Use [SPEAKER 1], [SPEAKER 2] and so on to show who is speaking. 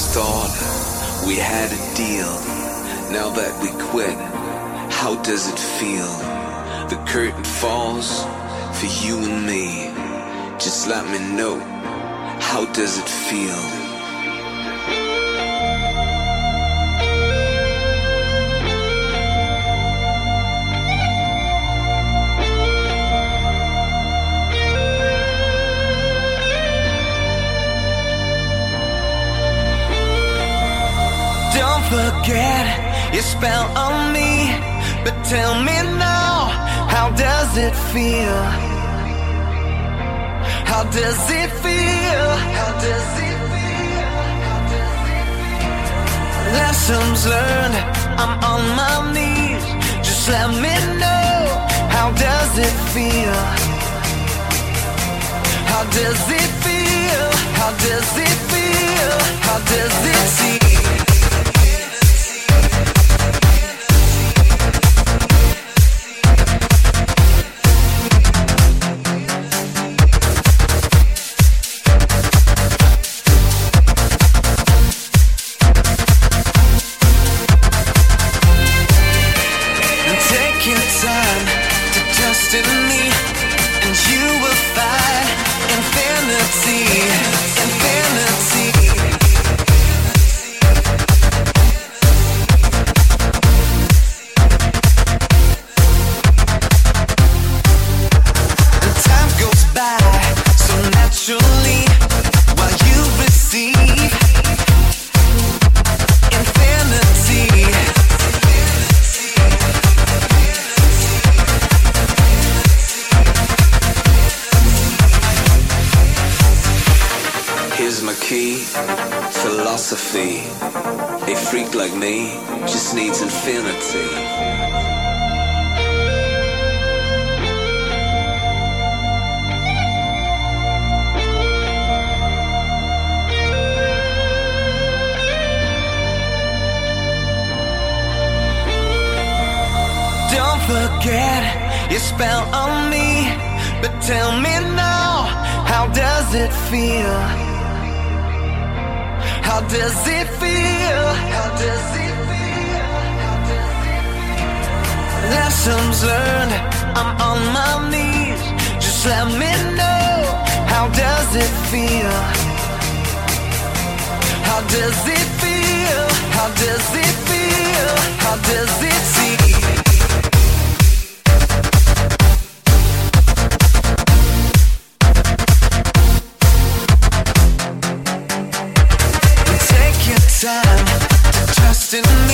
[SPEAKER 1] thought we had a deal. Now that we quit, how does it feel? The curtain falls for you and me. Just let me know, how does it feel?
[SPEAKER 2] Don't forget your spell on me, but tell me now, how does it feel? How does it feel? How does it feel? How does it feel? Lessons learned, I'm on my knees. Just let me know, how does it feel? How does it feel? How does it feel? How does it feel?
[SPEAKER 1] Philosophy. A freak like me just needs infinity.
[SPEAKER 2] Don't forget your spell on me, but tell me now, how does it feel? How does it feel? How does it feel? How does it feel? Lessons learned, I'm on my knees. Just let me know, how does it feel? How does it feel? How does it feel? How does it feel? Time to trust in me.